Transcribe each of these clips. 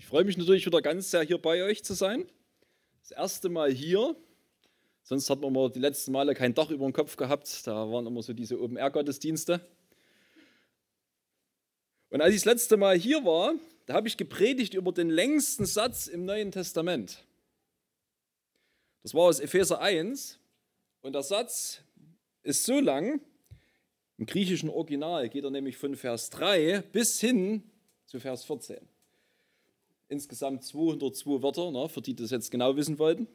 Ich freue mich natürlich wieder ganz sehr, hier bei euch zu sein. Das erste Mal hier. Sonst hat man mal die letzten Male kein Dach über dem Kopf gehabt. Da waren immer so diese Open-Air-Gottesdienste. Und als ich das letzte Mal hier war, da habe ich gepredigt über den längsten Satz im Neuen Testament. Das war aus Epheser 1. Und der Satz ist so lang, im griechischen Original geht er nämlich von Vers 3 bis hin zu Vers 14. Insgesamt 202 Wörter, für die das jetzt genau wissen wollten.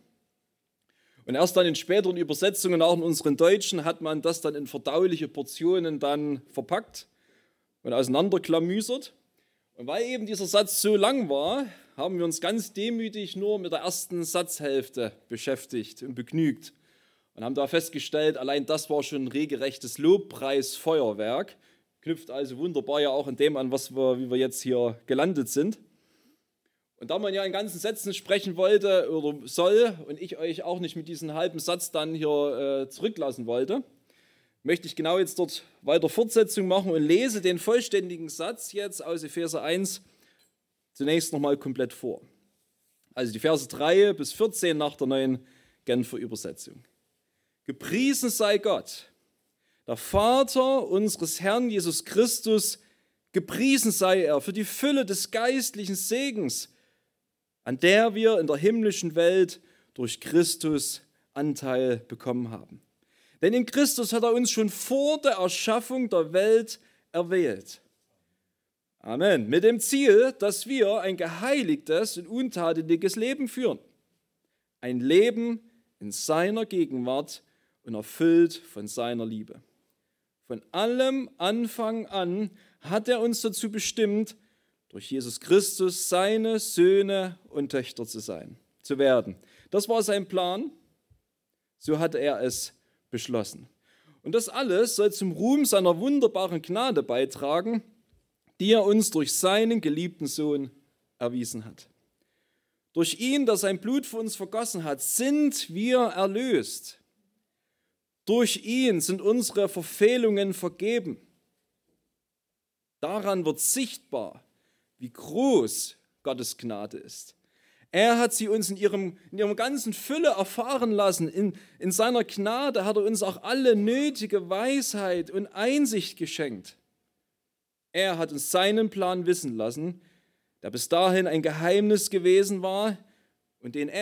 Und erst dann in späteren Übersetzungen, auch in unseren Deutschen, hat man das dann in verdauliche Portionen dann verpackt und auseinanderklamüsert. Und weil eben dieser Satz so lang war, haben wir uns ganz demütig nur mit der ersten Satzhälfte beschäftigt und begnügt. Und haben da festgestellt, allein das war schon ein regelrechtes Lobpreisfeuerwerk. Knüpft also wunderbar ja auch an dem an, wie wir jetzt hier gelandet sind. Und da man ja in ganzen Sätzen sprechen wollte oder soll und ich euch auch nicht mit diesem halben Satz dann hier zurücklassen wollte, möchte ich genau jetzt dort weiter Fortsetzung machen und lese den vollständigen Satz jetzt aus Epheser 1 zunächst nochmal komplett vor. Also die Verse 3 bis 14 nach der neuen Genfer Übersetzung. Gepriesen sei Gott, der Vater unseres Herrn Jesus Christus, gepriesen sei er für die Fülle des geistlichen Segens, an der wir in der himmlischen Welt durch Christus Anteil bekommen haben. Denn in Christus hat er uns schon vor der Erschaffung der Welt erwählt. Amen. Mit dem Ziel, dass wir ein geheiligtes und untadeliges Leben führen. Ein Leben in seiner Gegenwart und erfüllt von seiner Liebe. Von allem Anfang an hat er uns dazu bestimmt, durch Jesus Christus seine Söhne und Töchter zu werden. Das war sein Plan, so hat er es beschlossen. Und das alles soll zum Ruhm seiner wunderbaren Gnade beitragen, die er uns durch seinen geliebten Sohn erwiesen hat. Durch ihn, der sein Blut für uns vergossen hat, sind wir erlöst. Durch ihn sind unsere Verfehlungen vergeben. Daran wird sichtbar, wie groß Gottes Gnade ist. Er hat sie uns in ihrer ganzen Fülle erfahren lassen. In seiner Gnade hat er uns auch alle nötige Weisheit und Einsicht geschenkt. Er hat uns seinen Plan wissen lassen, der bis dahin ein Geheimnis gewesen war und den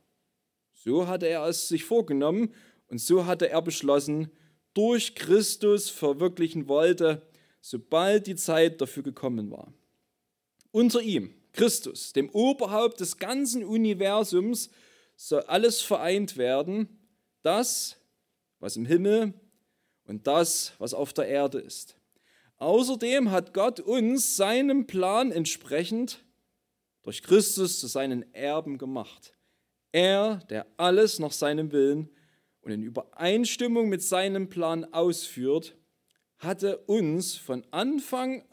so hatte er es sich vorgenommen und so hatte er beschlossen, durch Christus verwirklichen wollte, sobald die Zeit dafür gekommen war. Unter ihm, Christus, dem Oberhaupt des ganzen Universums, soll alles vereint werden, das, was im Himmel und das, was auf der Erde ist. Außerdem hat Gott uns seinem Plan entsprechend durch Christus zu seinen Erben gemacht. Er, der alles nach seinem Willen und in Übereinstimmung mit seinem Plan ausführt, hatte uns von Anfang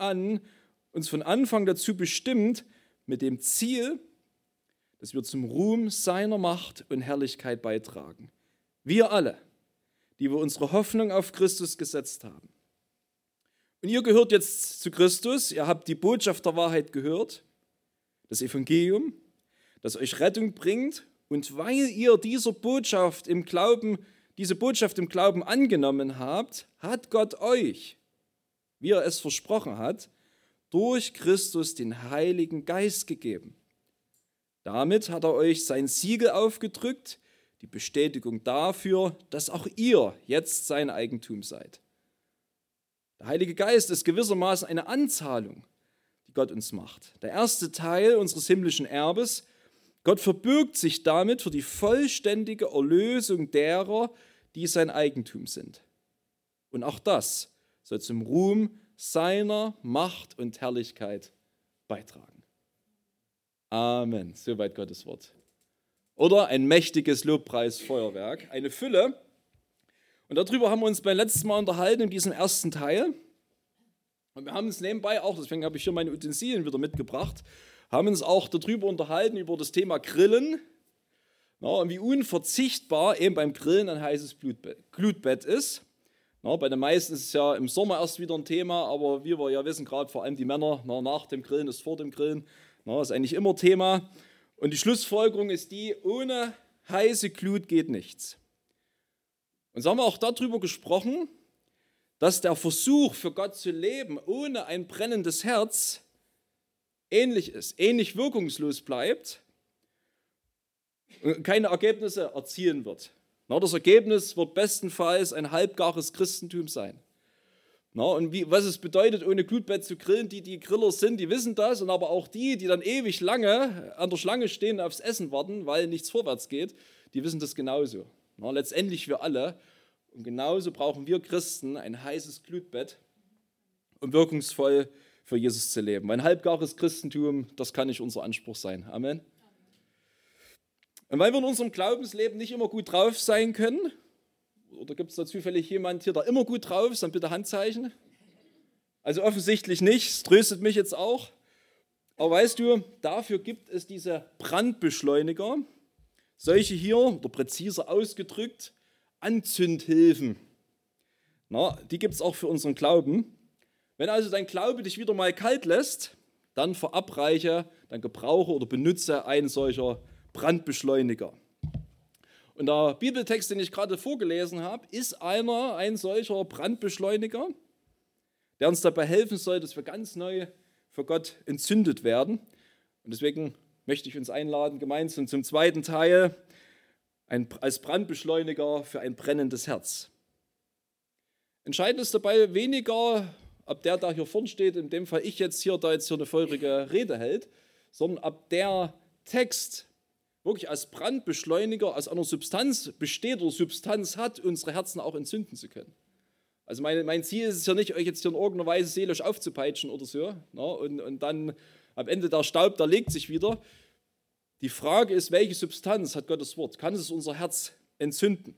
dazu bestimmt, mit dem Ziel, dass wir zum Ruhm seiner Macht und Herrlichkeit beitragen. Wir alle, die wir unsere Hoffnung auf Christus gesetzt haben. Und ihr gehört jetzt zu Christus, ihr habt die Botschaft der Wahrheit gehört, das Evangelium, das euch Rettung bringt. Und weil ihr diese Botschaft im Glauben angenommen habt, hat Gott euch, wie er es versprochen hat, durch Christus den Heiligen Geist gegeben. Damit hat er euch sein Siegel aufgedrückt, die Bestätigung dafür, dass auch ihr jetzt sein Eigentum seid. Der Heilige Geist ist gewissermaßen eine Anzahlung, die Gott uns macht. Der erste Teil unseres himmlischen Erbes. Gott verbürgt sich damit für die vollständige Erlösung derer, die sein Eigentum sind. Und auch das soll zum Ruhm seiner Macht und Herrlichkeit beitragen. Amen. Soweit Gottes Wort. Oder ein mächtiges Lobpreisfeuerwerk, eine Fülle. Und darüber haben wir uns beim letzten Mal unterhalten in diesem ersten Teil. Und wir haben uns nebenbei auch, deswegen habe ich hier meine Utensilien wieder mitgebracht, haben uns auch darüber unterhalten, über das Thema Grillen. Und wie unverzichtbar eben beim Grillen ein heißes Glutbett ist. Bei den meisten ist es ja im Sommer erst wieder ein Thema, aber wie wir ja wissen, gerade vor allem die Männer, nach dem Grillen ist vor dem Grillen. ist eigentlich immer Thema. Und die Schlussfolgerung ist die, ohne heiße Glut geht nichts. Und so haben wir auch darüber gesprochen, dass der Versuch für Gott zu leben ohne ein brennendes Herz ähnlich ist, ähnlich wirkungslos bleibt und keine Ergebnisse erzielen wird. Das Ergebnis wird bestenfalls ein halbgares Christentum sein. Und was es bedeutet, ohne Glutbett zu grillen, die Griller sind, die wissen das, und aber auch die dann ewig lange an der Schlange stehen und aufs Essen warten, weil nichts vorwärts geht, die wissen das genauso. Letztendlich wir alle. Und genauso brauchen wir Christen ein heißes Glutbett, um wirkungsvoll für Jesus zu leben. Ein halbgares Christentum, das kann nicht unser Anspruch sein. Amen. Und weil wir in unserem Glaubensleben nicht immer gut drauf sein können, oder gibt es da zufällig jemand hier, der immer gut drauf ist, dann bitte Handzeichen. Also offensichtlich nicht, es tröstet mich jetzt auch. Aber weißt du, dafür gibt es diese Brandbeschleuniger, solche hier, oder präziser ausgedrückt, Anzündhilfen. Die gibt es auch für unseren Glauben. Wenn also dein Glaube dich wieder mal kalt lässt, dann verabreiche, dann gebrauche oder benutze einen solcher Brandbeschleuniger. Und der Bibeltext, den ich gerade vorgelesen habe, ist ein solcher Brandbeschleuniger, der uns dabei helfen soll, dass wir ganz neu für Gott entzündet werden. Und deswegen möchte ich uns einladen, gemeinsam zum zweiten Teil, als Brandbeschleuniger für ein brennendes Herz. Entscheidend ist dabei weniger, ob der da hier vorne steht, in dem Fall ich jetzt hier, da jetzt hier eine feurige Rede hält, sondern ob der Text wirklich als Brandbeschleuniger, aus einer Substanz besteht oder Substanz hat, unsere Herzen auch entzünden zu können. Also mein Ziel ist es ja nicht, euch jetzt hier in irgendeiner Weise seelisch aufzupeitschen oder so, und dann am Ende der Staub, der legt sich wieder. Die Frage ist, welche Substanz hat Gottes Wort? Kann es unser Herz entzünden?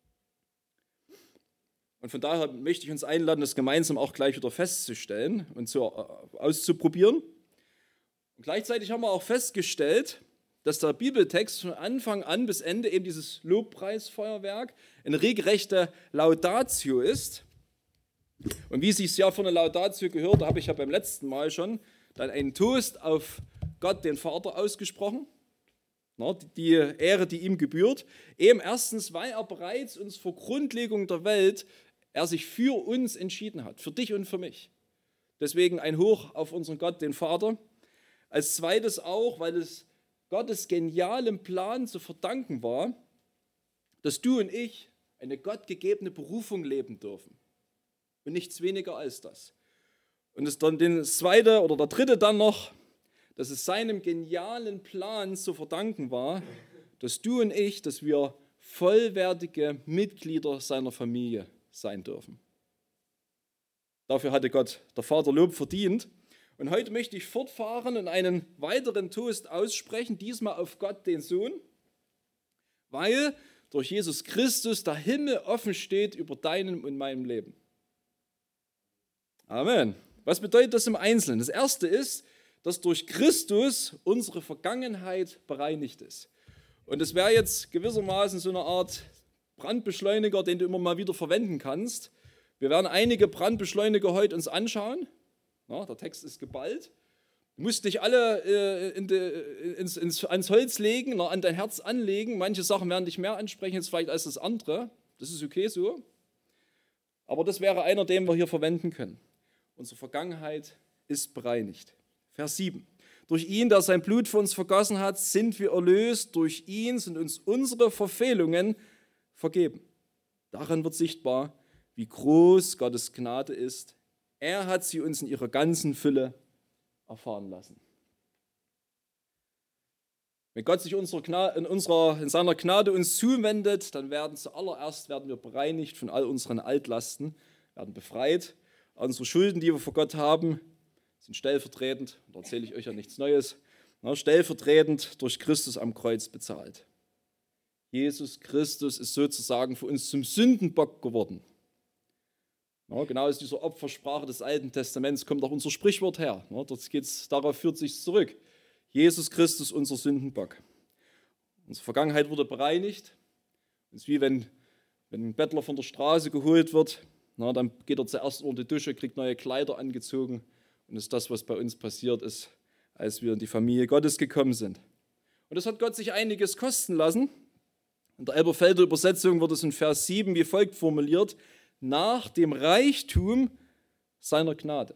Und von daher möchte ich uns einladen, das gemeinsam auch gleich wieder festzustellen und auszuprobieren. Und gleichzeitig haben wir auch festgestellt, dass der Bibeltext von Anfang an bis Ende eben dieses Lobpreisfeuerwerk eine regelrechte Laudatio ist. Und wie es sich ja für eine Laudatio gehört, da habe ich ja beim letzten Mal schon dann einen Toast auf Gott, den Vater, ausgesprochen. Die Ehre, die ihm gebührt. Eben erstens, weil er bereits uns vor Grundlegung der Welt, er sich für uns entschieden hat, für dich und für mich. Deswegen ein Hoch auf unseren Gott, den Vater. Als zweites auch, weil es Gottes genialem Plan zu verdanken war, dass du und ich eine gottgegebene Berufung leben dürfen. Und nichts weniger als das. Und das dann das zweite oder der dritte dann noch, dass es seinem genialen Plan zu verdanken war, dass du und ich, dass wir vollwertige Mitglieder seiner Familie sein dürfen. Dafür hatte Gott, der Vater, Lob verdient. Und heute möchte ich fortfahren und einen weiteren Toast aussprechen, diesmal auf Gott, den Sohn, weil durch Jesus Christus der Himmel offen steht über deinem und meinem Leben. Amen. Was bedeutet das im Einzelnen? Das erste ist, dass durch Christus unsere Vergangenheit bereinigt ist. Und es wäre jetzt gewissermaßen so eine Art Brandbeschleuniger, den du immer mal wieder verwenden kannst. Wir werden einige Brandbeschleuniger heute uns anschauen. Der Text ist geballt. Du musst nicht alle ans Holz legen, an dein Herz anlegen. Manche Sachen werden dich mehr ansprechen jetzt vielleicht als das andere. Das ist okay so. Aber das wäre einer, den wir hier verwenden können. Unsere Vergangenheit ist bereinigt. Vers 7. Durch ihn, der sein Blut für uns vergossen hat, sind wir erlöst. Durch ihn sind uns unsere Verfehlungen vergeben. Daran wird sichtbar, wie groß Gottes Gnade ist. Er hat sie uns in ihrer ganzen Fülle erfahren lassen. Wenn Gott sich in seiner Gnade uns zuwendet, dann werden wir bereinigt von all unseren Altlasten, werden befreit. Unsere Schulden, die wir vor Gott haben, sind stellvertretend, da erzähle ich euch ja nichts Neues, stellvertretend durch Christus am Kreuz bezahlt. Jesus Christus ist sozusagen für uns zum Sündenbock geworden. Genau aus dieser Opfersprache des Alten Testaments kommt auch unser Sprichwort her. Darauf führt es sich zurück. Jesus Christus, unser Sündenbock. Unsere Vergangenheit wurde bereinigt. Es ist wie wenn ein Bettler von der Straße geholt wird, dann geht er zuerst unter die Dusche, kriegt neue Kleider angezogen. Und das ist das, was bei uns passiert ist, als wir in die Familie Gottes gekommen sind. Und das hat Gott sich einiges kosten lassen. In der Elberfelder Übersetzung wird es in Vers 7 wie folgt formuliert: nach dem Reichtum seiner Gnade.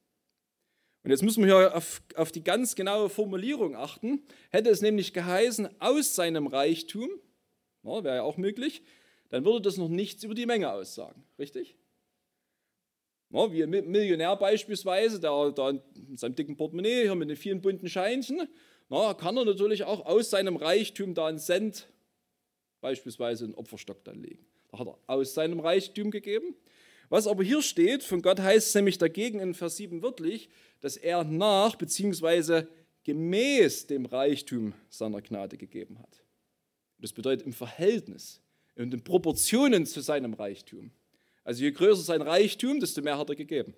Und jetzt müssen wir hier auf die ganz genaue Formulierung achten. Hätte es nämlich geheißen, aus seinem Reichtum, wäre ja auch möglich, dann würde das noch nichts über die Menge aussagen, richtig? Wie ein Millionär beispielsweise, der da in seinem dicken Portemonnaie, hier mit den vielen bunten Scheinchen, kann er natürlich auch aus seinem Reichtum da einen Cent beispielsweise einen Opferstock dann legen. Da hat er aus seinem Reichtum gegeben. Was aber hier steht, von Gott heißt es nämlich dagegen in Vers 7 wörtlich, dass er nach bzw. gemäß dem Reichtum seiner Gnade gegeben hat. Das bedeutet im Verhältnis und in Proportionen zu seinem Reichtum. Also je größer sein Reichtum, desto mehr hat er gegeben.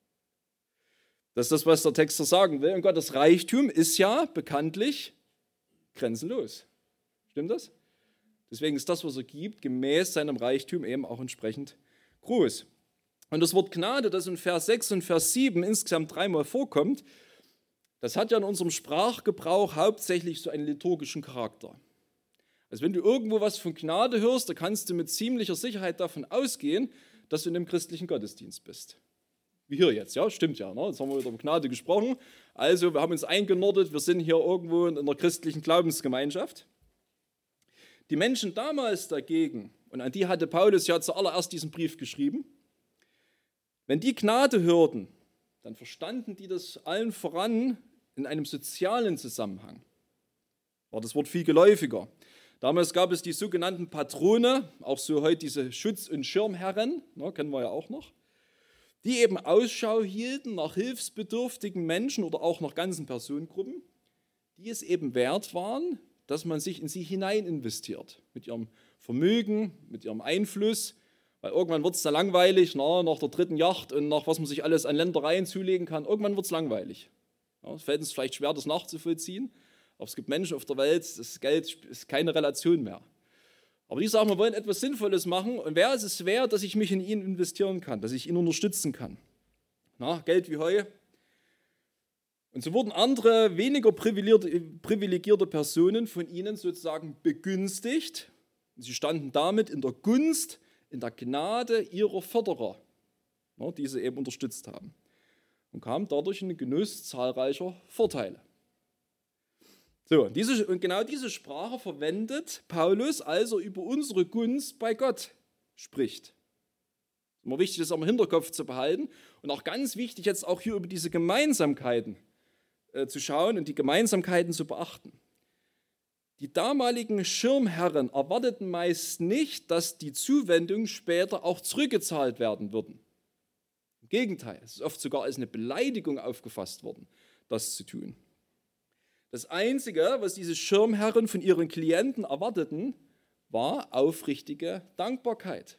Das ist das, was der Text sagen will. Und Gottes Reichtum ist ja bekanntlich grenzenlos. Stimmt das? Deswegen ist das, was er gibt, gemäß seinem Reichtum eben auch entsprechend groß. Und das Wort Gnade, das in Vers 6 und Vers 7 insgesamt 3-mal vorkommt, das hat ja in unserem Sprachgebrauch hauptsächlich so einen liturgischen Charakter. Also wenn du irgendwo was von Gnade hörst, da kannst du mit ziemlicher Sicherheit davon ausgehen, dass du in einem christlichen Gottesdienst bist. Wie hier jetzt, ja, stimmt ja. Jetzt haben wir wieder über Gnade gesprochen. Also wir haben uns eingenordet, wir sind hier irgendwo in einer christlichen Glaubensgemeinschaft. Die Menschen damals dagegen, und an die hatte Paulus ja zuallererst diesen Brief geschrieben, wenn die Gnade hörten, dann verstanden die das allen voran in einem sozialen Zusammenhang. War das Wort viel geläufiger. Damals gab es die sogenannten Patrone, auch so heute diese Schutz- und Schirmherren, kennen wir ja auch noch, die eben Ausschau hielten nach hilfsbedürftigen Menschen oder auch nach ganzen Personengruppen, die es eben wert waren, dass man sich in sie hinein investiert. Mit ihrem Vermögen, mit ihrem Einfluss, weil irgendwann wird es da langweilig, nach der 3. Yacht und nach was man sich alles an Ländereien zulegen kann, irgendwann wird es langweilig. Es fällt uns vielleicht schwer, das nachzuvollziehen, aber es gibt Menschen auf der Welt, das Geld ist keine Relation mehr. Aber die sagen, wir wollen etwas Sinnvolles machen und wer ist es wert, dass ich mich in ihn investieren kann, dass ich ihn unterstützen kann? Geld wie Heu. Und so wurden andere, weniger privilegierte Personen von ihnen sozusagen begünstigt. Und sie standen damit in der Gunst, in der Gnade ihrer Förderer, die sie eben unterstützt haben. Und kamen dadurch in den Genuss zahlreicher Vorteile. So, und genau diese Sprache verwendet Paulus, als er über unsere Gunst bei Gott spricht. Es ist immer wichtig, das am Hinterkopf zu behalten und auch ganz wichtig, jetzt auch hier über diese Gemeinsamkeiten zu schauen und die Gemeinsamkeiten zu beachten. Die damaligen Schirmherren erwarteten meist nicht, dass die Zuwendungen später auch zurückgezahlt werden würden. Im Gegenteil, es ist oft sogar als eine Beleidigung aufgefasst worden, das zu tun. Das Einzige, was diese Schirmherren von ihren Klienten erwarteten, war aufrichtige Dankbarkeit.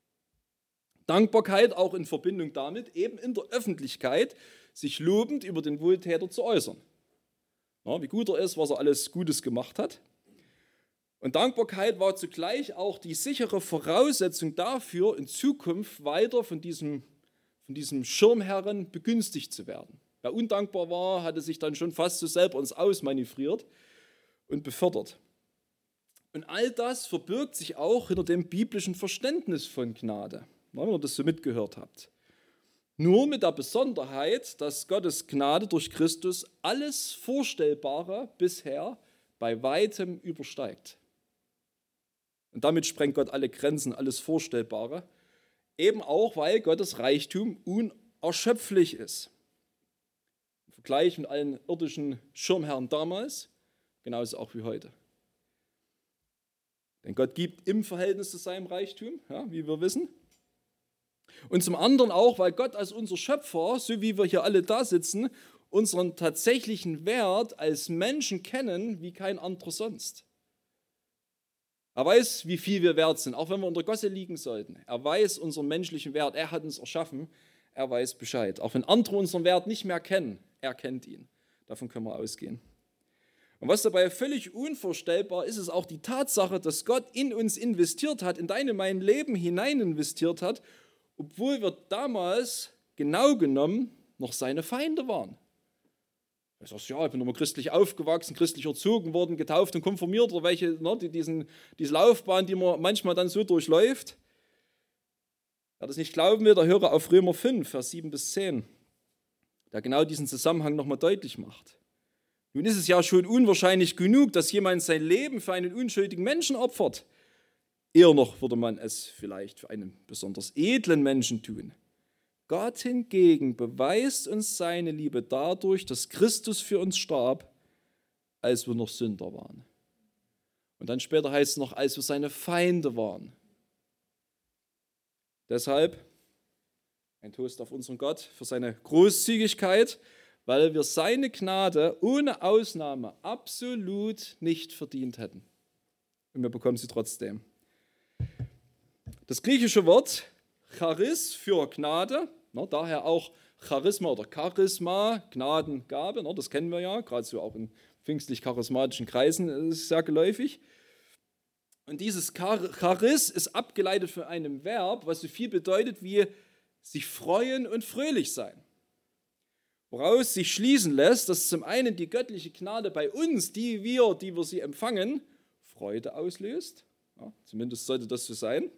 Dankbarkeit auch in Verbindung damit, eben in der Öffentlichkeit sich lobend über den Wohltäter zu äußern. Wie gut er ist, was er alles Gutes gemacht hat. Und Dankbarkeit war zugleich auch die sichere Voraussetzung dafür, in Zukunft weiter von diesem Schirmherren begünstigt zu werden. Wer undankbar war, hatte sich dann schon fast so selber ins Aus manövriert und befördert. Und all das verbirgt sich auch hinter dem biblischen Verständnis von Gnade, wenn ihr das so mitgehört habt. Nur mit der Besonderheit, dass Gottes Gnade durch Christus alles Vorstellbare bisher bei weitem übersteigt. Und damit sprengt Gott alle Grenzen, alles Vorstellbare, eben auch, weil Gottes Reichtum unerschöpflich ist. Im Vergleich mit allen irdischen Schirmherren damals, genauso auch wie heute. Denn Gott gibt im Verhältnis zu seinem Reichtum, wie wir wissen. Und zum anderen auch, weil Gott als unser Schöpfer, so wie wir hier alle da sitzen, unseren tatsächlichen Wert als Menschen kennen wie kein anderer sonst. Er weiß, wie viel wir wert sind, auch wenn wir unter Gosse liegen sollten. Er weiß unseren menschlichen Wert, er hat uns erschaffen, er weiß Bescheid. Auch wenn andere unseren Wert nicht mehr kennen, er kennt ihn. Davon können wir ausgehen. Und was dabei völlig unvorstellbar ist, ist auch die Tatsache, dass Gott in uns investiert hat, in dein und mein Leben hinein investiert hat, obwohl wir damals genau genommen noch seine Feinde waren. Du sagst, ja, ich bin immer christlich aufgewachsen, christlich erzogen worden, getauft und konfirmiert oder welche, ne, diese Laufbahn, die man manchmal dann so durchläuft. Wer das nicht glauben will, der höre auf Römer 5, Vers 7 bis 10, der genau diesen Zusammenhang nochmal deutlich macht. Nun ist es ja schon unwahrscheinlich genug, dass jemand sein Leben für einen unschuldigen Menschen opfert. Eher noch würde man es vielleicht für einen besonders edlen Menschen tun. Gott hingegen beweist uns seine Liebe dadurch, dass Christus für uns starb, als wir noch Sünder waren. Und dann später heißt es noch, als wir seine Feinde waren. Deshalb ein Toast auf unseren Gott für seine Großzügigkeit, weil wir seine Gnade ohne Ausnahme absolut nicht verdient hätten. Und wir bekommen sie trotzdem. Das griechische Wort Charis für Gnade, daher auch Charisma oder Charisma, Gnadengabe, das kennen wir ja, gerade so auch in pfingstlich-charismatischen Kreisen ist es sehr geläufig. Und dieses Charis ist abgeleitet von einem Verb, was so viel bedeutet wie sich freuen und fröhlich sein. Woraus sich schließen lässt, dass zum einen die göttliche Gnade bei uns, die wir sie empfangen, Freude auslöst. Ja, zumindest sollte das so sein.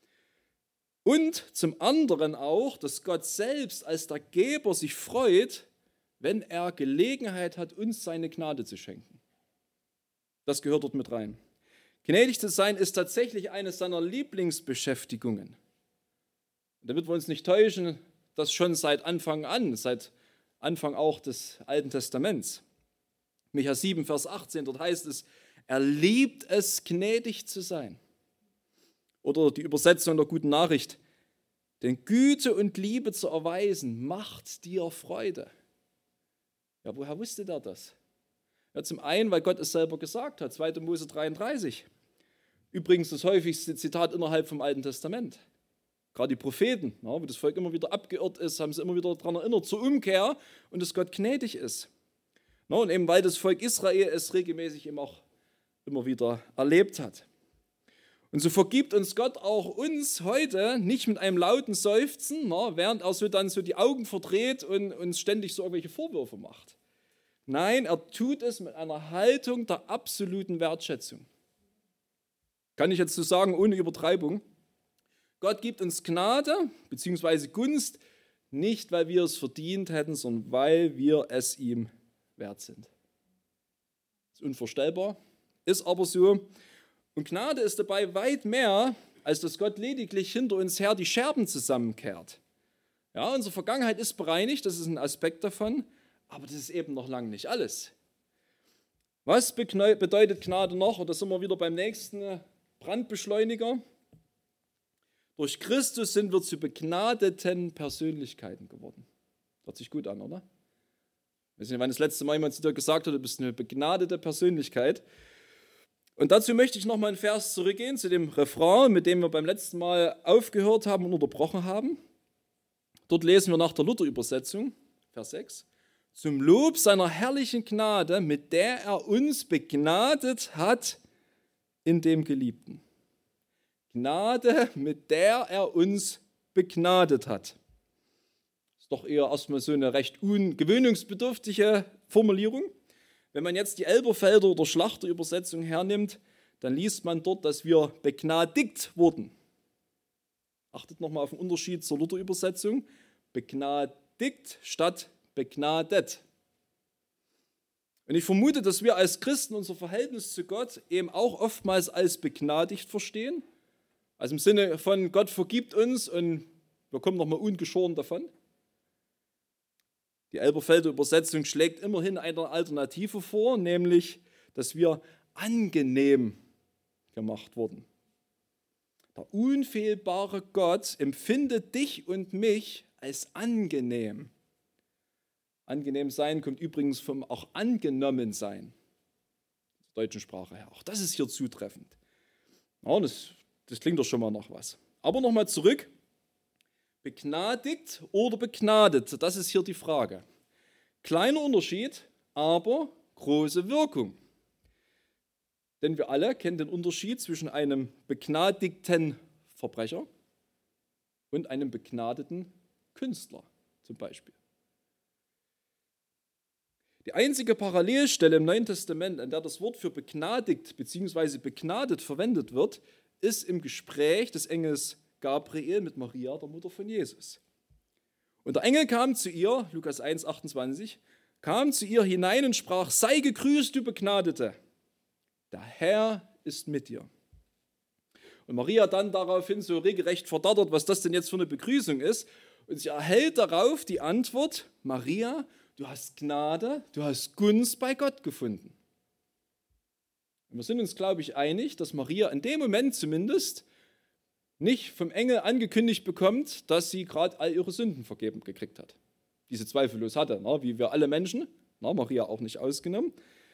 Und zum anderen auch, dass Gott selbst als der Geber sich freut, wenn er Gelegenheit hat, uns seine Gnade zu schenken. Das gehört dort mit rein. Gnädig zu sein ist tatsächlich eine seiner Lieblingsbeschäftigungen. Und damit wir uns nicht täuschen, das schon seit Anfang an, seit Anfang auch des Alten Testaments. Micha 7, Vers 18, dort heißt es, er liebt es, gnädig zu sein. Oder die Übersetzung der Guten Nachricht, denn Güte und Liebe zu erweisen, macht dir Freude. Ja, woher wusste der das? Ja, zum einen, weil Gott es selber gesagt hat, 2. Mose 33. Übrigens das häufigste Zitat innerhalb vom Alten Testament. Gerade die Propheten, wo das Volk immer wieder abgeirrt ist, haben sie immer wieder daran erinnert, zur Umkehr und dass Gott gnädig ist. Und eben weil das Volk Israel es regelmäßig eben auch immer wieder erlebt hat. Und so vergibt uns Gott auch uns heute nicht mit einem lauten Seufzen, während er so dann so die Augen verdreht und uns ständig so irgendwelche Vorwürfe macht. Nein, er tut es mit einer Haltung der absoluten Wertschätzung. Kann ich jetzt so sagen, ohne Übertreibung. Gott gibt uns Gnade bzw. Gunst, nicht weil wir es verdient hätten, sondern weil wir es ihm wert sind. Das ist unvorstellbar, ist aber so. Und Gnade ist dabei weit mehr, als dass Gott lediglich hinter uns her die Scherben zusammenkehrt. Ja, unsere Vergangenheit ist bereinigt, das ist ein Aspekt davon, aber das ist eben noch lange nicht alles. Was bedeutet Gnade noch? Und da sind wir wieder beim nächsten Brandbeschleuniger. Durch Christus sind wir zu begnadeten Persönlichkeiten geworden. Hört sich gut an, oder? Ich weiß nicht, wann das letzte Mal jemand zu dir gesagt hat, du bist eine begnadete Persönlichkeit. Und dazu möchte ich nochmal einen Vers zurückgehen, zu dem Refrain, mit dem wir beim letzten Mal aufgehört haben und unterbrochen haben. Dort lesen wir nach der Luther-Übersetzung, Vers 6. Zum Lob seiner herrlichen Gnade, mit der er uns begnadet hat in dem Geliebten. Gnade, mit der er uns begnadet hat. Ist doch eher erstmal so eine recht ungewöhnungsbedürftige Formulierung. Wenn man jetzt die Elberfelder oder Schlachter-Übersetzung hernimmt, dann liest man dort, dass wir begnadigt wurden. Achtet nochmal auf den Unterschied zur Luther-Übersetzung. Begnadigt statt begnadet. Und ich vermute, dass wir als Christen unser Verhältnis zu Gott eben auch oftmals als begnadigt verstehen. Also im Sinne von Gott vergibt uns und wir kommen nochmal ungeschoren davon. Die Elberfelder Übersetzung schlägt immerhin eine Alternative vor, nämlich, dass wir angenehm gemacht wurden. Der unfehlbare Gott empfindet dich und mich als angenehm. Angenehm sein kommt übrigens vom auch angenommen sein, der deutschen Sprache her. Auch das ist hier zutreffend. Ja, das klingt doch schon mal nach was. Aber nochmal zurück. Begnadigt oder begnadet, das ist hier die Frage. Kleiner Unterschied, aber große Wirkung. Denn wir alle kennen den Unterschied zwischen einem begnadigten Verbrecher und einem begnadeten Künstler zum Beispiel. Die einzige Parallelstelle im Neuen Testament, an der das Wort für begnadigt bzw. begnadet verwendet wird, ist im Gespräch des Engels Gabriel mit Maria, der Mutter von Jesus. Und der Engel kam zu ihr, Lukas 1, 28, kam zu ihr hinein und sprach: Sei gegrüßt, du Begnadete, der Herr ist mit dir. Und Maria dann daraufhin so regelrecht verdattert, was das denn jetzt für eine Begrüßung ist. Und sie erhält darauf die Antwort: Maria, du hast Gnade, du hast Gunst bei Gott gefunden. Und wir sind uns, glaube ich, einig, dass Maria in dem Moment zumindest nicht vom Engel angekündigt bekommt, dass sie gerade all ihre Sünden vergeben gekriegt hat. Die sie zweifellos hatte, wie wir alle Menschen, Maria auch nicht ausgenommen.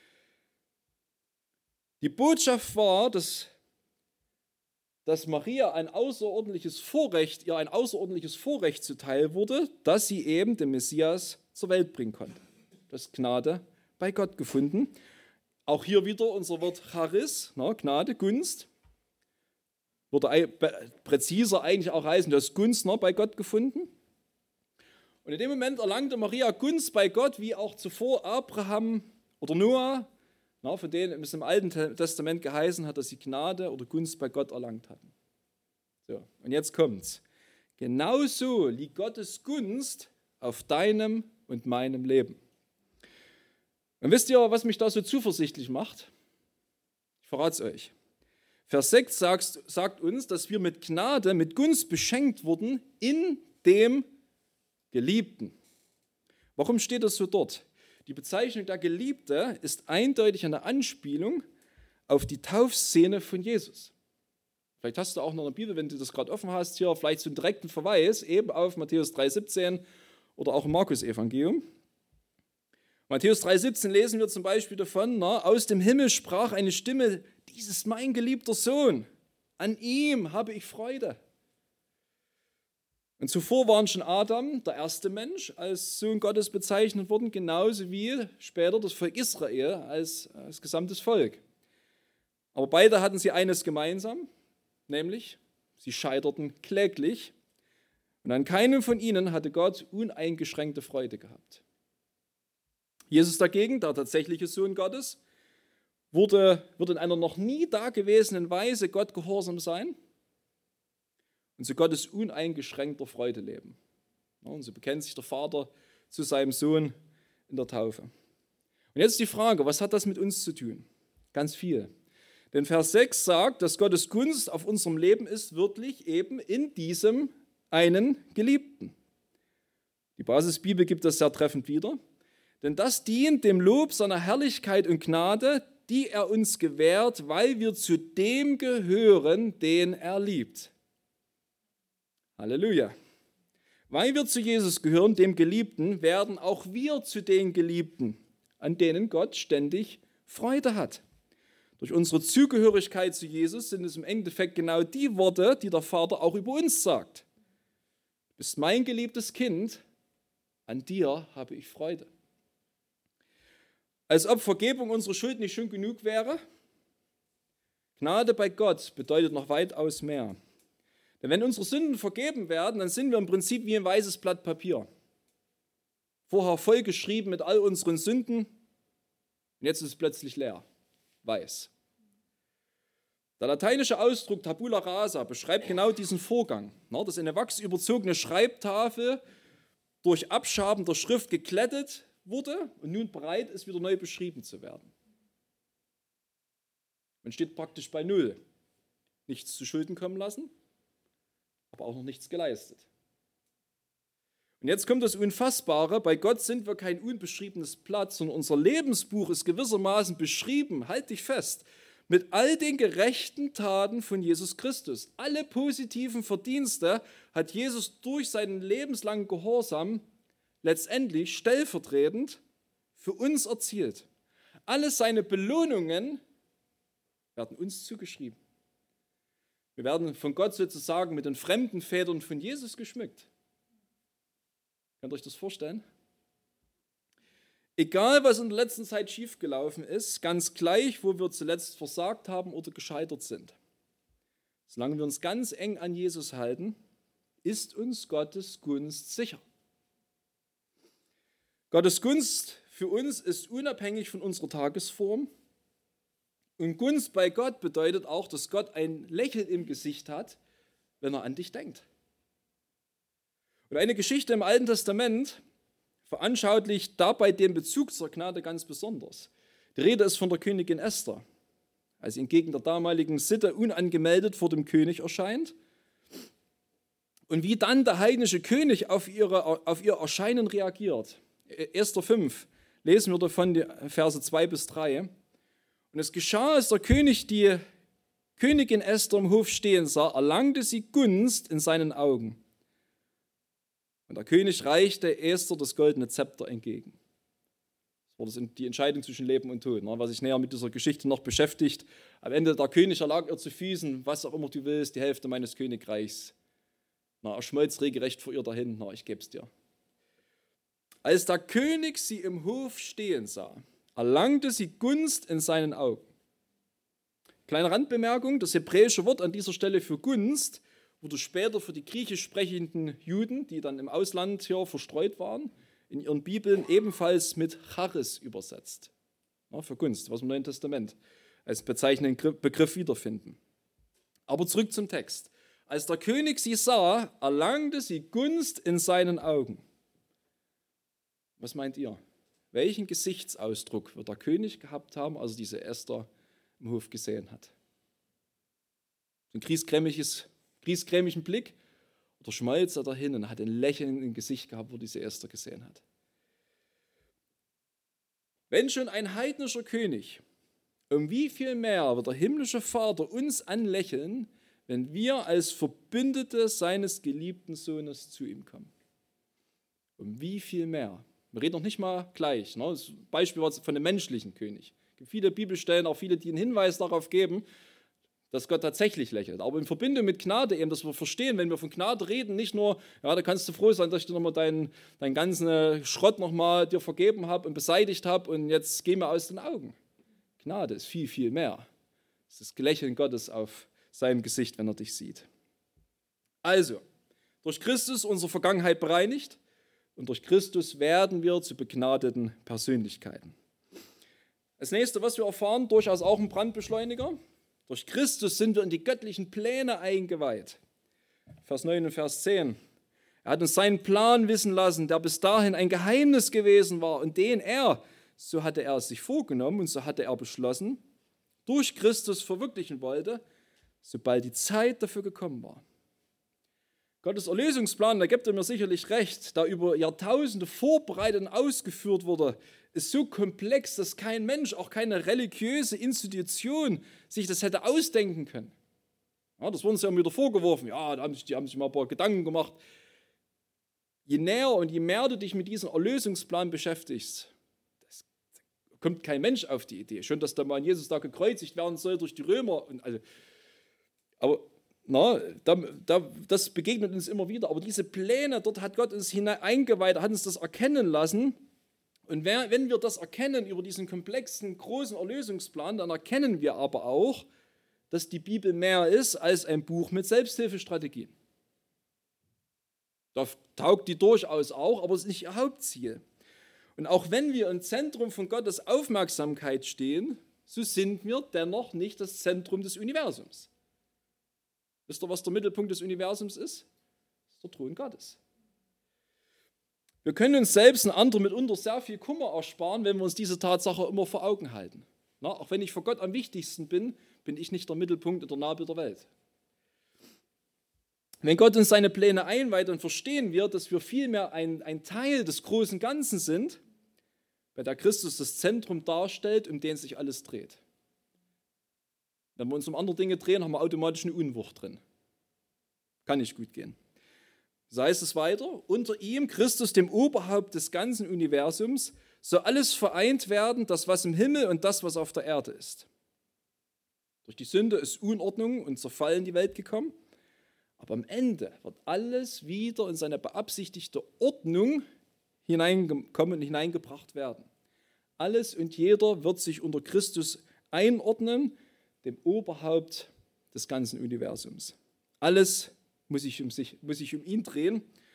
Die Botschaft war, dass Maria ihr ein außerordentliches Vorrecht zuteil wurde, dass sie eben den Messias zur Welt bringen konnte. Das Gnade bei Gott gefunden. Auch hier wieder unser Wort Charis, Gnade, Gunst. Würde präziser eigentlich auch heißen, du hast Gunst bei Gott gefunden. Und in dem Moment erlangte Maria Gunst bei Gott, wie auch zuvor Abraham oder Noah, von denen es im Alten Testament geheißen hat, dass sie Gnade oder Gunst bei Gott erlangt hatten. So, und jetzt kommt's. Genauso liegt Gottes Gunst auf deinem und meinem Leben. Und wisst ihr, was mich da so zuversichtlich macht? Ich verrate es euch. Vers 6 sagt uns, dass wir mit Gnade, mit Gunst beschenkt wurden in dem Geliebten. Warum steht das so dort? Die Bezeichnung der Geliebte ist eindeutig eine Anspielung auf die Taufszene von Jesus. Vielleicht hast du auch noch in der Bibel, wenn du das gerade offen hast, hier vielleicht so einen direkten Verweis eben auf Matthäus 3,17 oder auch im Markus-Evangelium. Matthäus 3,17 lesen wir zum Beispiel davon: Aus dem Himmel sprach eine Stimme: Dies ist mein geliebter Sohn, an ihm habe ich Freude. Und zuvor waren schon Adam, der erste Mensch, als Sohn Gottes bezeichnet worden, genauso wie später das Volk Israel als gesamtes Volk. Aber beide hatten sie eines gemeinsam, nämlich sie scheiterten kläglich. Und an keinem von ihnen hatte Gott uneingeschränkte Freude gehabt. Jesus dagegen, der tatsächliche Sohn Gottes, wird in einer noch nie dagewesenen Weise Gott gehorsam sein und zu Gottes uneingeschränkter Freude leben. Und so bekennt sich der Vater zu seinem Sohn in der Taufe. Und jetzt die Frage, was hat das mit uns zu tun? Ganz viel. Denn Vers 6 sagt, dass Gottes Gunst auf unserem Leben ist wirklich eben in diesem einen Geliebten. Die Basisbibel gibt das sehr treffend wieder. Denn das dient dem Lob seiner Herrlichkeit und Gnade, die er uns gewährt, weil wir zu dem gehören, den er liebt. Halleluja. Weil wir zu Jesus gehören, dem Geliebten, werden auch wir zu den Geliebten, an denen Gott ständig Freude hat. Durch unsere Zugehörigkeit zu Jesus sind es im Endeffekt genau die Worte, die der Vater auch über uns sagt. Du bist mein geliebtes Kind, an dir habe ich Freude. Als ob Vergebung unserer Schuld nicht schon genug wäre. Gnade bei Gott bedeutet noch weitaus mehr. Denn wenn unsere Sünden vergeben werden, dann sind wir im Prinzip wie ein weißes Blatt Papier. Vorher vollgeschrieben mit all unseren Sünden und jetzt ist es plötzlich leer, weiß. Der lateinische Ausdruck Tabula rasa beschreibt genau diesen Vorgang, dass eine wachsüberzogene Schreibtafel durch Abschaben der Schrift geglättet wurde und nun bereit ist, wieder neu beschrieben zu werden. Man steht praktisch bei Null. Nichts zu Schulden kommen lassen, aber auch noch nichts geleistet. Und jetzt kommt das Unfassbare: Bei Gott sind wir kein unbeschriebenes Blatt, sondern unser Lebensbuch ist gewissermaßen beschrieben, halt dich fest, mit all den gerechten Taten von Jesus Christus. Alle positiven Verdienste hat Jesus durch seinen lebenslangen Gehorsam letztendlich stellvertretend für uns erzielt. Alle seine Belohnungen werden uns zugeschrieben. Wir werden von Gott sozusagen mit den fremden Federn von Jesus geschmückt. Könnt ihr euch das vorstellen? Egal, was in der letzten Zeit schiefgelaufen ist, ganz gleich, wo wir zuletzt versagt haben oder gescheitert sind. Solange wir uns ganz eng an Jesus halten, ist uns Gottes Gunst sicher. Gottes Gunst für uns ist unabhängig von unserer Tagesform. Und Gunst bei Gott bedeutet auch, dass Gott ein Lächeln im Gesicht hat, wenn er an dich denkt. Und eine Geschichte im Alten Testament veranschaulicht dabei den Bezug zur Gnade ganz besonders. Die Rede ist von der Königin Esther, als sie entgegen der damaligen Sitte unangemeldet vor dem König erscheint. Und wie dann der heidnische König auf ihr Erscheinen reagiert. 1. 5 lesen wir davon die Verse 2 bis 3. Und es geschah, als der König die Königin Esther im Hof stehen sah, erlangte sie Gunst in seinen Augen. Und der König reichte Esther das goldene Zepter entgegen. Das war die Entscheidung zwischen Leben und Tod, was sich näher mit dieser Geschichte noch beschäftigt. Am Ende der König erlag ihr zu Füßen, was auch immer du willst, die Hälfte meines Königreichs. Er schmolz regelrecht vor ihr dahin, ich geb's dir. Als der König sie im Hof stehen sah, erlangte sie Gunst in seinen Augen. Kleine Randbemerkung, das hebräische Wort an dieser Stelle für Gunst wurde später für die griechisch sprechenden Juden, die dann im Ausland hier verstreut waren, in ihren Bibeln ebenfalls mit Charis übersetzt. Für Gunst, was wir im Neuen Testament als bezeichnenden Begriff wiederfinden. Aber zurück zum Text. Als der König sie sah, erlangte sie Gunst in seinen Augen. Was meint ihr? Welchen Gesichtsausdruck wird der König gehabt haben, als er diese Esther im Hof gesehen hat? Ein griesgrämigen Blick oder schmolz er dahin und hat ein Lächeln im Gesicht gehabt, wo er diese Esther gesehen hat? Wenn schon ein heidnischer König, um wie viel mehr wird der himmlische Vater uns anlächeln, wenn wir als Verbündete seines geliebten Sohnes zu ihm kommen? Um wie viel mehr? Wir reden noch nicht mal gleich. Das Beispiel war von einem menschlichen König. Es gibt viele Bibelstellen, auch viele, die einen Hinweis darauf geben, dass Gott tatsächlich lächelt. Aber in Verbindung mit Gnade eben, dass wir verstehen, wenn wir von Gnade reden, nicht nur, ja, da kannst du froh sein, dass ich dir nochmal deinen ganzen Schrott nochmal dir vergeben habe und beseitigt habe und jetzt geh mir aus den Augen. Gnade ist viel, viel mehr. Es ist das Gelächeln Gottes auf seinem Gesicht, wenn er dich sieht. Also, durch Christus unsere Vergangenheit bereinigt und durch Christus werden wir zu begnadeten Persönlichkeiten. Das nächste, was wir erfahren, durchaus auch ein Brandbeschleuniger. Durch Christus sind wir in die göttlichen Pläne eingeweiht. Vers 9 und Vers 10. Er hat uns seinen Plan wissen lassen, der bis dahin ein Geheimnis gewesen war und den er, so hatte er es sich vorgenommen und so hatte er beschlossen, durch Christus verwirklichen wollte, sobald die Zeit dafür gekommen war. Gottes Erlösungsplan, da gibt er mir sicherlich recht, da über Jahrtausende vorbereitet und ausgeführt wurde, ist so komplex, dass kein Mensch, auch keine religiöse Institution sich das hätte ausdenken können. Ja, das wurde uns ja wieder vorgeworfen, ja, die haben sich mal ein paar Gedanken gemacht. Je näher und je mehr du dich mit diesem Erlösungsplan beschäftigst, da kommt kein Mensch auf die Idee. Schon, dass da mal Jesus da gekreuzigt werden soll durch die Römer. Aber das begegnet uns immer wieder. Aber diese Pläne, dort hat Gott uns eingeweiht, hat uns das erkennen lassen. Und wenn wir das erkennen über diesen komplexen, großen Erlösungsplan, dann erkennen wir aber auch, dass die Bibel mehr ist als ein Buch mit Selbsthilfestrategien. Da taugt die durchaus auch, aber es ist nicht ihr Hauptziel. Und auch wenn wir im Zentrum von Gottes Aufmerksamkeit stehen, so sind wir dennoch nicht das Zentrum des Universums. Wisst ihr, was der Mittelpunkt des Universums ist? Das ist der Thron Gottes. Wir können uns selbst und anderen mitunter sehr viel Kummer ersparen, wenn wir uns diese Tatsache immer vor Augen halten. Auch wenn ich vor Gott am wichtigsten bin, bin ich nicht der Mittelpunkt und der Nabel der Welt. Wenn Gott uns seine Pläne einweiht, dann verstehen wir, dass wir vielmehr ein Teil des großen Ganzen sind, bei der Christus das Zentrum darstellt, um den sich alles dreht. Wenn wir uns um andere Dinge drehen, haben wir automatisch eine Unwucht drin. Kann nicht gut gehen. So heißt es weiter, unter ihm, Christus, dem Oberhaupt des ganzen Universums, soll alles vereint werden, das, was im Himmel und das, was auf der Erde ist. Durch die Sünde ist Unordnung und Zerfall in die Welt gekommen, aber am Ende wird alles wieder in seine beabsichtigte Ordnung hineinkommen und hineingebracht werden. Alles und jeder wird sich unter Christus einordnen, dem Oberhaupt des ganzen Universums. Alles muss sich um ihn drehen.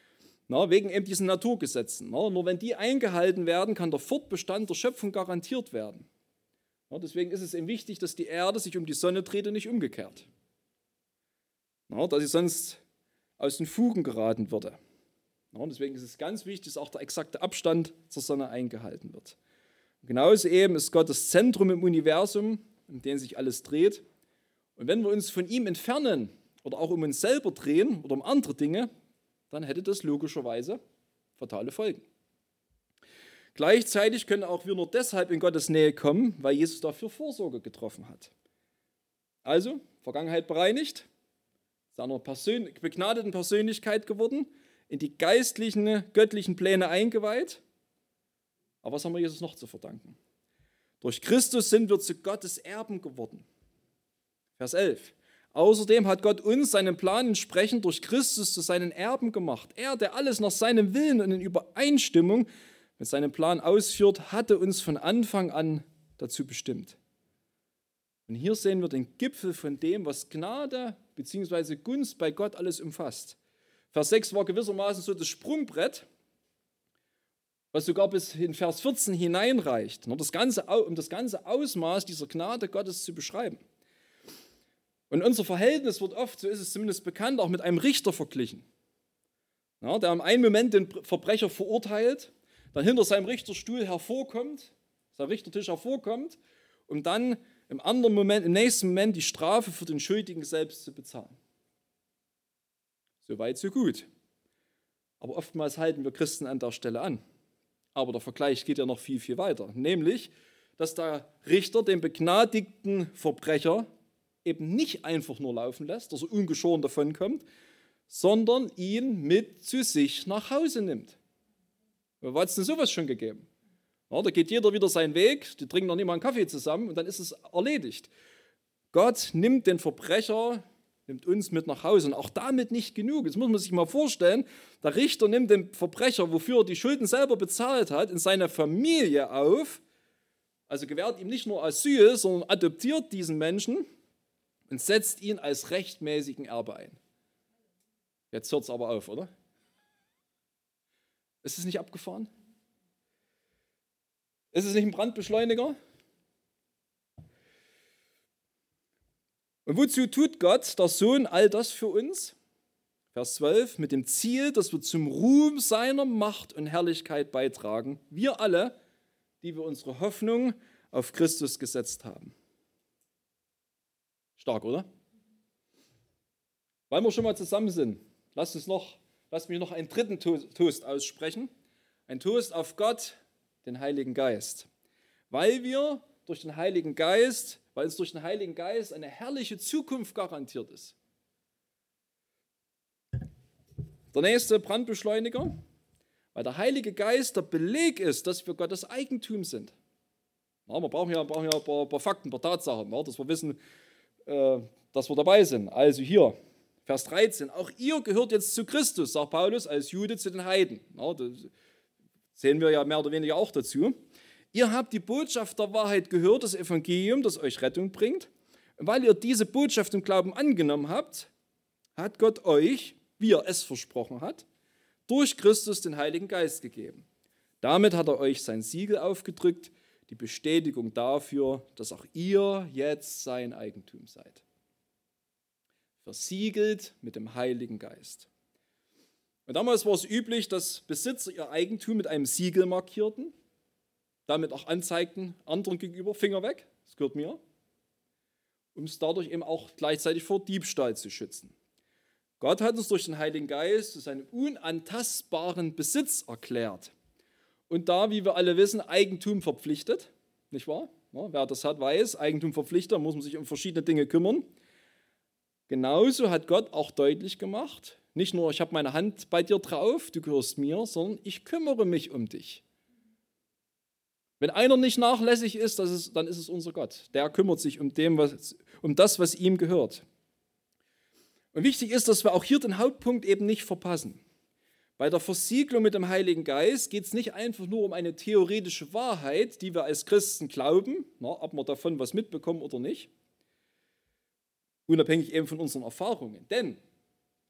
wegen eben diesen Naturgesetzen. Nur wenn die eingehalten werden, kann der Fortbestand der Schöpfung garantiert werden. Deswegen ist es eben wichtig, dass die Erde sich um die Sonne dreht und nicht umgekehrt. Da sie sonst aus den Fugen geraten würde. Deswegen ist es ganz wichtig, dass auch der exakte Abstand zur Sonne eingehalten wird. Und genauso eben ist Gott das Zentrum im Universum, um den sich alles dreht. Und wenn wir uns von ihm entfernen oder auch um uns selber drehen oder um andere Dinge, dann hätte das logischerweise fatale Folgen. Gleichzeitig können auch wir nur deshalb in Gottes Nähe kommen, weil Jesus dafür Vorsorge getroffen hat. Also, Vergangenheit bereinigt, zu einer begnadeten Persönlichkeit geworden, in die geistlichen, göttlichen Pläne eingeweiht. Aber was haben wir Jesus noch zu verdanken? Durch Christus sind wir zu Gottes Erben geworden. Vers 11. Außerdem hat Gott uns seinen Plan entsprechend durch Christus zu seinen Erben gemacht. Er, der alles nach seinem Willen und in Übereinstimmung mit seinem Plan ausführt, hatte uns von Anfang an dazu bestimmt. Und hier sehen wir den Gipfel von dem, was Gnade bzw. Gunst bei Gott alles umfasst. Vers 6 war gewissermaßen so das Sprungbrett, was sogar bis in Vers 14 hineinreicht, um das ganze Ausmaß dieser Gnade Gottes zu beschreiben. Und unser Verhältnis wird oft, so ist es zumindest bekannt, auch mit einem Richter verglichen, der im einen Moment den Verbrecher verurteilt, dann hinter seinem Richterstuhl hervorkommt, sein Richtertisch hervorkommt, um dann im nächsten Moment die Strafe für den Schuldigen selbst zu bezahlen. So weit, so gut. Aber oftmals halten wir Christen an der Stelle an. Aber der Vergleich geht ja noch viel, viel weiter. Nämlich, dass der Richter den begnadigten Verbrecher eben nicht einfach nur laufen lässt, dass er ungeschoren davonkommt, sondern ihn mit zu sich nach Hause nimmt. Wo hat es denn sowas schon gegeben? Da geht jeder wieder seinen Weg, die trinken noch nicht mal einen Kaffee zusammen und dann ist es erledigt. Gott nimmt den Verbrecher, nimmt uns mit nach Hause und auch damit nicht genug. Jetzt muss man sich mal vorstellen, der Richter nimmt den Verbrecher, wofür er die Schulden selber bezahlt hat, in seine Familie auf, also gewährt ihm nicht nur Asyl, sondern adoptiert diesen Menschen und setzt ihn als rechtmäßigen Erbe ein. Jetzt hört es aber auf, oder? Ist es nicht abgefahren? Ist es nicht ein Brandbeschleuniger? Und wozu tut Gott, der Sohn, all das für uns? Vers 12, mit dem Ziel, dass wir zum Ruhm seiner Macht und Herrlichkeit beitragen. Wir alle, die wir unsere Hoffnung auf Christus gesetzt haben. Stark, oder? Weil wir schon mal zusammen sind, lasst mich noch einen dritten Toast aussprechen. Ein Toast auf Gott, den Heiligen Geist. Weil uns durch den Heiligen Geist eine herrliche Zukunft garantiert ist. Der nächste Brandbeschleuniger, weil der Heilige Geist der Beleg ist, dass wir Gottes Eigentum sind. Wir brauchen ja ein paar Fakten, ein paar Tatsachen, dass wir wissen, dass wir dabei sind. Also hier, Vers 13, auch ihr gehört jetzt zu Christus, sagt Paulus, als Jude zu den Heiden. Das sehen wir ja mehr oder weniger auch dazu. Ihr habt die Botschaft der Wahrheit gehört, das Evangelium, das euch Rettung bringt. Und weil ihr diese Botschaft im Glauben angenommen habt, hat Gott euch, wie er es versprochen hat, durch Christus den Heiligen Geist gegeben. Damit hat er euch sein Siegel aufgedrückt, die Bestätigung dafür, dass auch ihr jetzt sein Eigentum seid. Versiegelt mit dem Heiligen Geist. Und damals war es üblich, dass Besitzer ihr Eigentum mit einem Siegel markierten, damit auch anzeigten anderen gegenüber, Finger weg, das gehört mir, um es dadurch eben auch gleichzeitig vor Diebstahl zu schützen. Gott hat uns durch den Heiligen Geist zu seinem unantastbaren Besitz erklärt. Und da, wie wir alle wissen, Eigentum verpflichtet, nicht wahr? Ja, wer das hat, weiß, Eigentum verpflichtet, da muss man sich um verschiedene Dinge kümmern. Genauso hat Gott auch deutlich gemacht, nicht nur, ich habe meine Hand bei dir drauf, du gehörst mir, sondern ich kümmere mich um dich. Wenn einer nicht nachlässig ist, dann ist es unser Gott. Der kümmert sich um das, was ihm gehört. Und wichtig ist, dass wir auch hier den Hauptpunkt eben nicht verpassen. Bei der Versiegelung mit dem Heiligen Geist geht es nicht einfach nur um eine theoretische Wahrheit, die wir als Christen glauben, ob wir davon was mitbekommen oder nicht, unabhängig eben von unseren Erfahrungen. Denn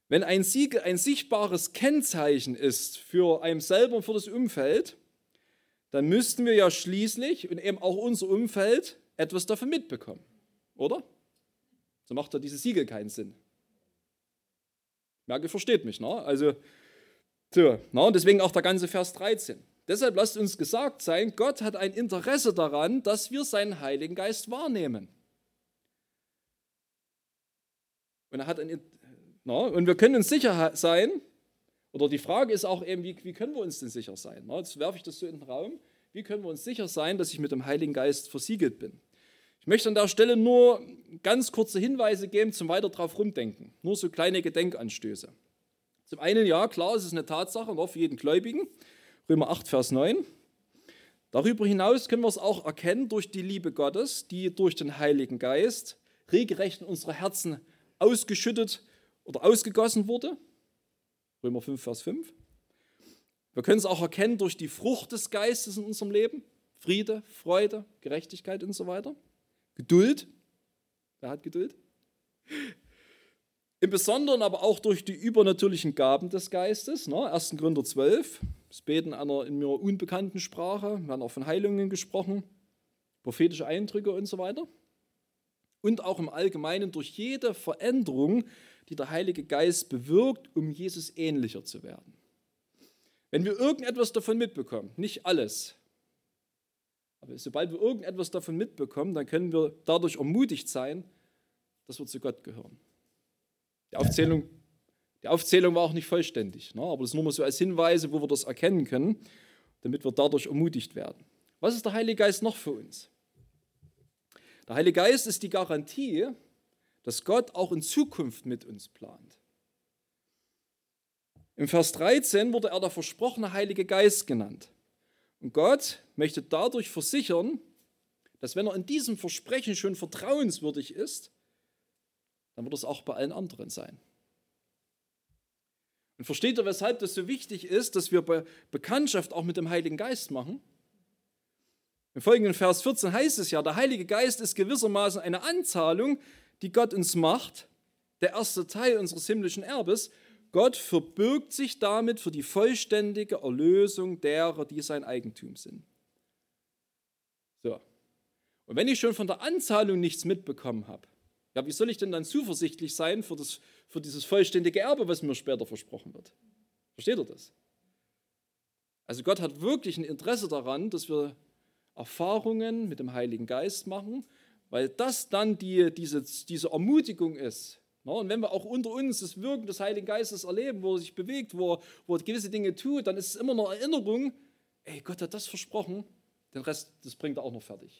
Wenn ein Siegel ein sichtbares Kennzeichen ist für einen selber und für das Umfeld, dann müssten wir ja schließlich und eben auch unser Umfeld etwas davon mitbekommen, oder? So macht ja dieses Siegel keinen Sinn. Ich merke, ihr versteht mich, ne? Also, so, und deswegen auch der ganze Vers 13. Deshalb lasst uns gesagt sein, Gott hat ein Interesse daran, dass wir seinen Heiligen Geist wahrnehmen. Und wir können uns sicher sein, oder die Frage ist auch eben, wie können wir uns denn sicher sein? Jetzt werfe ich das so in den Raum. Wie können wir uns sicher sein, dass ich mit dem Heiligen Geist versiegelt bin? Ich möchte an der Stelle nur ganz kurze Hinweise geben zum weiter drauf rumdenken. Nur so kleine Gedenkanstöße. Zum einen, ja, klar, es ist eine Tatsache, noch für jeden Gläubigen. Römer 8, Vers 9. Darüber hinaus können wir es auch erkennen durch die Liebe Gottes, die durch den Heiligen Geist regelrecht in unsere Herzen ausgeschüttet oder ausgegossen wurde. Römer 5, Vers 5. Wir können es auch erkennen durch die Frucht des Geistes in unserem Leben. Friede, Freude, Gerechtigkeit und so weiter. Geduld. Wer hat Geduld? Im Besonderen aber auch durch die übernatürlichen Gaben des Geistes. 1. Korinther 12. Das Beten einer in mir unbekannten Sprache. Wir haben auch von Heilungen gesprochen. Prophetische Eindrücke und so weiter. Und auch im Allgemeinen durch jede Veränderung, die der Heilige Geist bewirkt, um Jesus ähnlicher zu werden. Wenn wir irgendetwas davon mitbekommen, nicht alles, aber sobald wir irgendetwas davon mitbekommen, dann können wir dadurch ermutigt sein, dass wir zu Gott gehören. Die Aufzählung war auch nicht vollständig, aber das nur mal so als Hinweise, wo wir das erkennen können, damit wir dadurch ermutigt werden. Was ist der Heilige Geist noch für uns? Der Heilige Geist ist die Garantie, dass Gott auch in Zukunft mit uns plant. Im Vers 13 wurde er der versprochene Heilige Geist genannt. Und Gott möchte dadurch versichern, dass wenn er in diesem Versprechen schon vertrauenswürdig ist, dann wird es auch bei allen anderen sein. Und versteht ihr, weshalb das so wichtig ist, dass wir Bekanntschaft auch mit dem Heiligen Geist machen? Im folgenden Vers 14 heißt es ja, der Heilige Geist ist gewissermaßen eine Anzahlung, die Gott uns macht, der erste Teil unseres himmlischen Erbes. Gott verbürgt sich damit für die vollständige Erlösung derer, die sein Eigentum sind. So. Und wenn ich schon von der Anzahlung nichts mitbekommen habe, ja, wie soll ich denn dann zuversichtlich sein für dieses vollständige Erbe, was mir später versprochen wird? Versteht ihr das? Also Gott hat wirklich ein Interesse daran, dass wir Erfahrungen mit dem Heiligen Geist machen, weil das dann diese Ermutigung ist. Und wenn wir auch unter uns das Wirken des Heiligen Geistes erleben, wo er sich bewegt, wo er gewisse Dinge tut, dann ist es immer eine Erinnerung, ey, Gott hat das versprochen, den Rest, das bringt er auch noch fertig.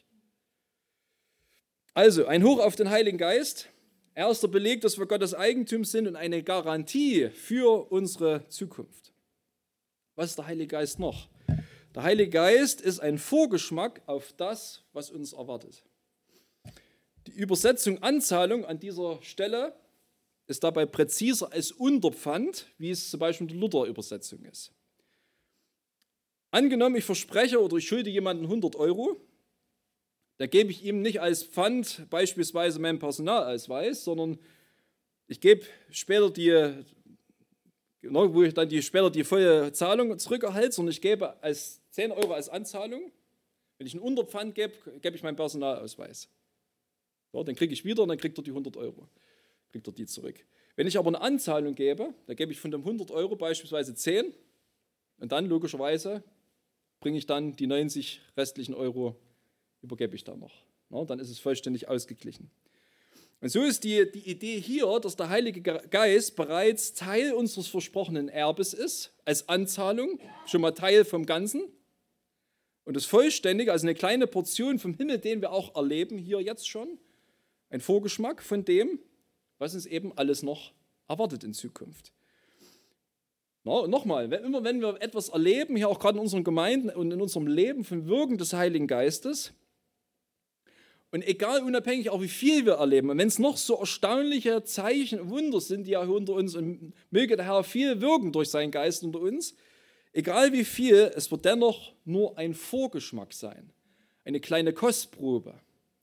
Also, ein Hoch auf den Heiligen Geist, erster Beleg, dass wir Gottes Eigentum sind und eine Garantie für unsere Zukunft. Was ist der Heilige Geist noch? Der Heilige Geist ist ein Vorgeschmack auf das, was uns erwartet. Die Übersetzung Anzahlung an dieser Stelle ist dabei präziser als Unterpfand, wie es zum Beispiel in der Luther-Übersetzung ist. Angenommen, ich verspreche oder ich schulde jemandem 100 Euro, da gebe ich ihm nicht als Pfand beispielsweise meinen Personalausweis, sondern ich gebe später wo ich dann später die volle Zahlung zurückerhalte, sondern ich gebe als 10 Euro als Anzahlung. Wenn ich einen Unterpfand gebe, gebe ich meinen Personalausweis. So, dann kriege ich wieder und dann kriegt er die 100 Euro. Kriegt er die zurück. Wenn ich aber eine Anzahlung gebe, dann gebe ich von dem 100 Euro beispielsweise 10 und dann logischerweise bringe ich dann die 90 restlichen Euro, übergebe ich dann noch. Na, dann ist es vollständig ausgeglichen. Und so ist die Idee hier, dass der Heilige Geist bereits Teil unseres versprochenen Erbes ist, als Anzahlung, schon mal Teil vom Ganzen. Und das Vollständige, also eine kleine Portion vom Himmel, den wir auch erleben, hier jetzt schon, ein Vorgeschmack von dem, was uns eben alles noch erwartet in Zukunft. Nochmal, immer wenn wir etwas erleben, hier auch gerade in unseren Gemeinden und in unserem Leben vom Wirken des Heiligen Geistes, und egal, unabhängig auch wie viel wir erleben, und wenn es noch so erstaunliche Zeichen und Wunder sind, die ja unter uns, und möge der Herr viel wirken durch seinen Geist unter uns, egal wie viel, es wird dennoch nur ein Vorgeschmack sein, eine kleine Kostprobe.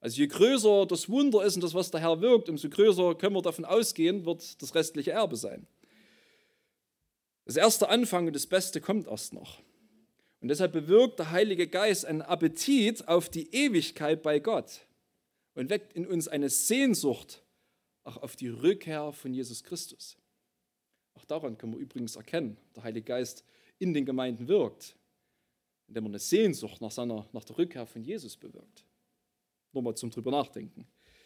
Also je größer das Wunder ist und das, was der Herr wirkt, umso größer können wir davon ausgehen, wird das restliche Erbe sein. Das erste Anfang und das Beste kommt erst noch. Und deshalb bewirkt der Heilige Geist einen Appetit auf die Ewigkeit bei Gott und weckt in uns eine Sehnsucht auch auf die Rückkehr von Jesus Christus. Auch daran können wir übrigens erkennen, der Heilige Geist in den Gemeinden wirkt, indem er eine Sehnsucht nach der Rückkehr von Jesus bewirkt. Nur mal zum drüber nachdenken.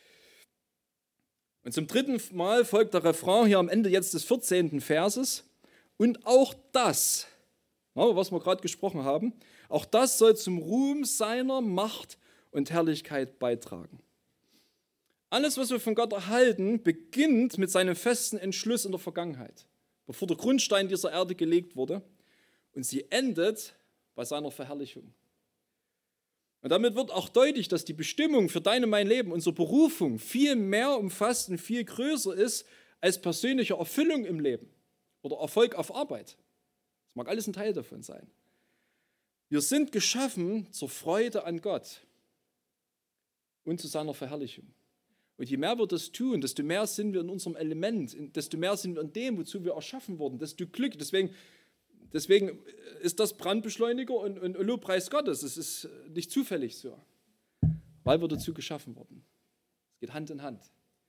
Und zum dritten Mal folgt der Refrain hier am Ende jetzt des 14. Verses. Und auch das, was wir gerade gesprochen haben, auch das soll zum Ruhm seiner Macht und Herrlichkeit beitragen. Alles, was wir von Gott erhalten, beginnt mit seinem festen Entschluss in der Vergangenheit, bevor der Grundstein dieser Erde gelegt wurde, und sie endet bei seiner Verherrlichung. Und damit wird auch deutlich, dass die Bestimmung für dein und mein Leben, unsere Berufung, viel mehr umfasst und viel größer ist als persönliche Erfüllung im Leben oder Erfolg auf Arbeit. Das mag alles ein Teil davon sein. Wir sind geschaffen zur Freude an Gott und zu seiner Verherrlichung. Und je mehr wir das tun, desto mehr sind wir in unserem Element, desto mehr sind wir in dem, wozu wir erschaffen wurden, desto Glück. Deswegen ist das Brandbeschleuniger und Lobpreis Gottes. Es ist nicht zufällig so, weil wir dazu geschaffen wurden. Es geht Hand in Hand.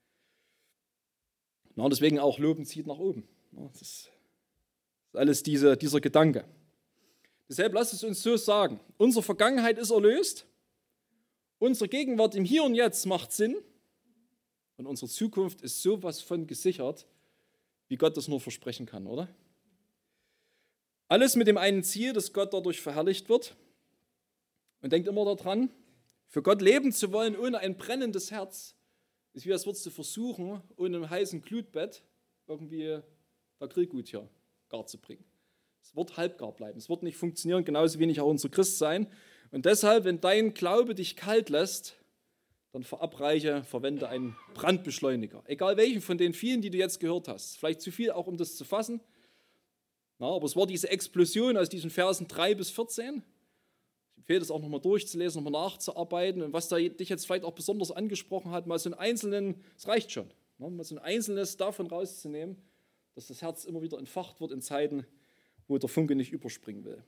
Ja, deswegen auch Loben zieht nach oben. Ja, das ist alles dieser Gedanke. Deshalb lasst es uns so sagen, unsere Vergangenheit ist erlöst, unsere Gegenwart im Hier und Jetzt macht Sinn und unsere Zukunft ist sowas von gesichert, wie Gott das nur versprechen kann, oder? Alles mit dem einen Ziel, dass Gott dadurch verherrlicht wird. Und denkt immer daran, für Gott leben zu wollen ohne ein brennendes Herz, ist wie als würdest du versuchen, ohne einem heißen Glutbett irgendwie der Grillgut hier gar zu bringen. Es wird halbgar bleiben, es wird nicht funktionieren, genauso wenig auch unser Christsein. Und deshalb, wenn dein Glaube dich kalt lässt, dann verwende einen Brandbeschleuniger. Egal welchen von den vielen, die du jetzt gehört hast. Vielleicht zu viel auch, um das zu fassen. Na, aber es war diese Explosion aus diesen Versen 3 bis 14. Ich empfehle das auch nochmal durchzulesen, nochmal nachzuarbeiten. Und was da dich jetzt vielleicht auch besonders angesprochen hat, mal so einen einzelnen, es reicht schon, mal so ein einzelnes davon rauszunehmen, dass das Herz immer wieder entfacht wird in Zeiten, wo der Funke nicht überspringen will.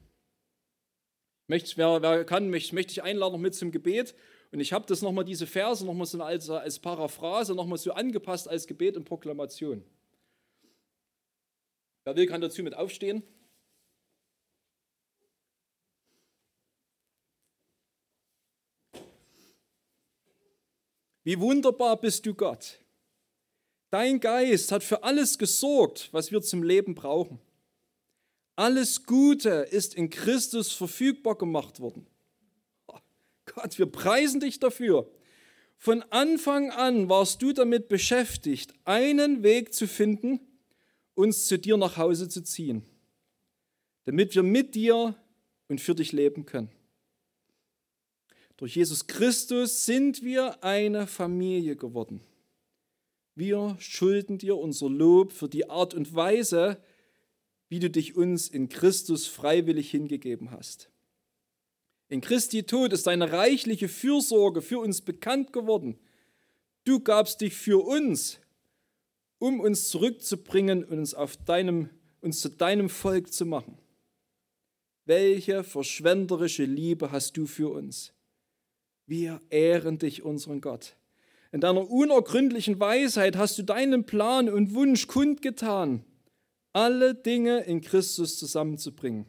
Wer kann, möchte ich einladen noch mit zum Gebet. Und ich habe das nochmal, diese Verse nochmal so als Paraphrase, nochmal so angepasst als Gebet und Proklamation. Wer will, kann dazu mit aufstehen. Wie wunderbar bist du, Gott. Dein Geist hat für alles gesorgt, was wir zum Leben brauchen. Alles Gute ist in Christus verfügbar gemacht worden. Oh Gott, wir preisen dich dafür. Von Anfang an warst du damit beschäftigt, einen Weg zu finden, uns zu dir nach Hause zu ziehen, damit wir mit dir und für dich leben können. Durch Jesus Christus sind wir eine Familie geworden. Wir schulden dir unser Lob für die Art und Weise, wie du dich uns in Christus freiwillig hingegeben hast. In Christi Tod ist deine reichliche Fürsorge für uns bekannt geworden. Du gabst dich für uns, um uns zurückzubringen und uns zu deinem Volk zu machen. Welche verschwenderische Liebe hast du für uns? Wir ehren dich, unseren Gott. In deiner unergründlichen Weisheit hast du deinen Plan und Wunsch kundgetan, alle Dinge in Christus zusammenzubringen.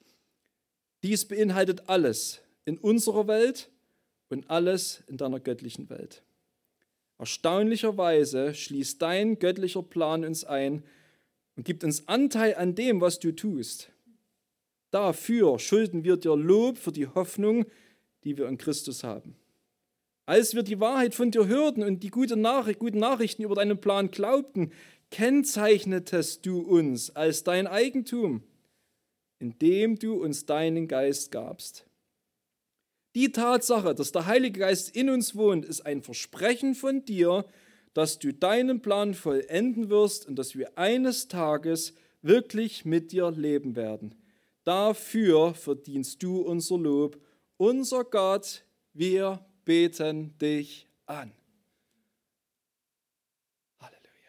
Dies beinhaltet alles in unserer Welt und alles in deiner göttlichen Welt. Erstaunlicherweise schließt dein göttlicher Plan uns ein und gibt uns Anteil an dem, was du tust. Dafür schulden wir dir Lob für die Hoffnung, die wir in Christus haben. Als wir die Wahrheit von dir hörten und die guten Nachrichten über deinen Plan glaubten, kennzeichnetest du uns als dein Eigentum, indem du uns deinen Geist gabst. Die Tatsache, dass der Heilige Geist in uns wohnt, ist ein Versprechen von dir, dass du deinen Plan vollenden wirst und dass wir eines Tages wirklich mit dir leben werden. Dafür verdienst du unser Lob. Unser Gott, wir beten dich an. Halleluja.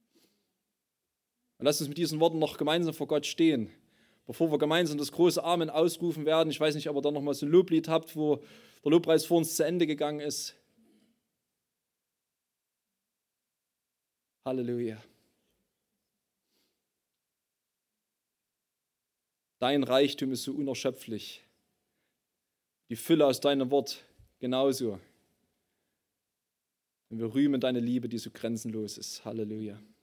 Und lasst uns mit diesen Worten noch gemeinsam vor Gott stehen, bevor wir gemeinsam das große Amen ausrufen werden. Ich weiß nicht, ob ihr da noch mal so ein Loblied habt, wo der Lobpreis vor uns zu Ende gegangen ist. Halleluja. Dein Reichtum ist so unerschöpflich. Die Fülle aus deinem Wort genauso. Und wir rühmen deine Liebe, die so grenzenlos ist. Halleluja.